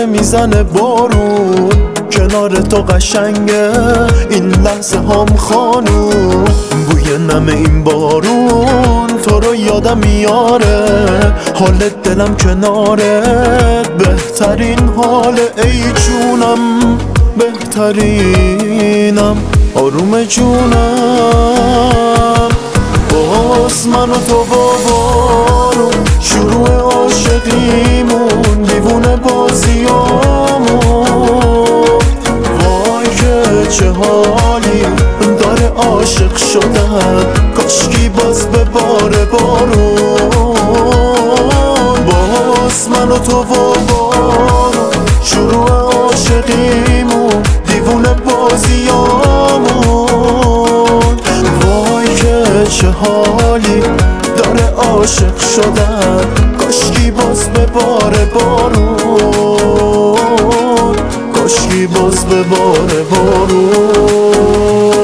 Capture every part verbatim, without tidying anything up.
که میزنه بارون، کنار تو قشنگه این لحظه هم خانوم. بوی نم این بارون تو رو یادم میاره، حال دلم کنارت بهترین حال ای جونم، بهترینم آروم جونم. باز من و تو با بارون شروع عاشقیمون، دیوونه بازیامون. وای که چه حالی داره عاشق شدن، کاشکی باز به بار بارون. باز من و تو با بارون شروع عاشقیمون، دیوونه بازیامون. وای که چه حالی داره عاشق شدن، کاشکی باز به بار بارون، کاشکی باز به بار بارون.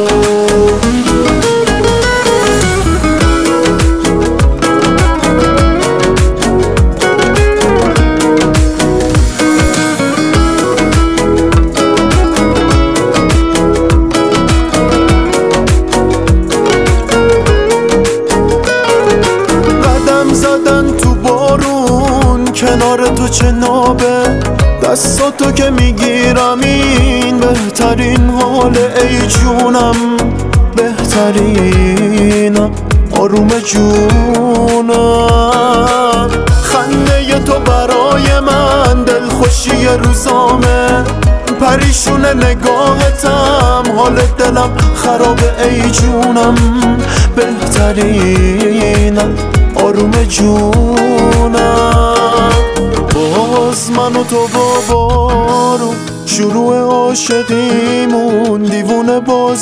کنار تو چه نابه، دستاتو که میگیرم این بهترین حال ای جونم، بهترینم آروم جونم. خنده تو برای من دلخوشی روزامه، پریشون نگاهتم حال دلم خرابه ای جونم، بهترینم آروم جونم. باز من و تو با بارون شروع عاشقیمون، دیوونه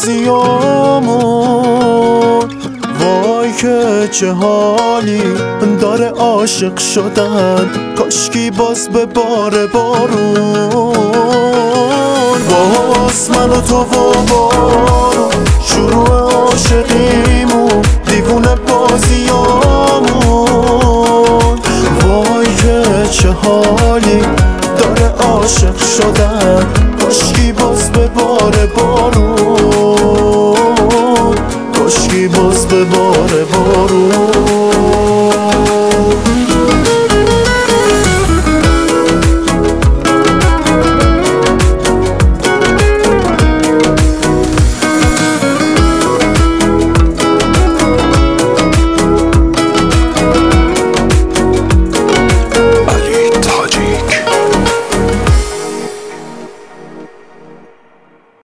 بازیامون. وای که چه حالی داره عاشق شدن، کاشکی باز به بار بارون. باز من و تو با بارون شروع عاشقیمون، دیوونه بازیامون. وای که چه حالی داره عاشق شدن، کاشکی باز به بار بارون.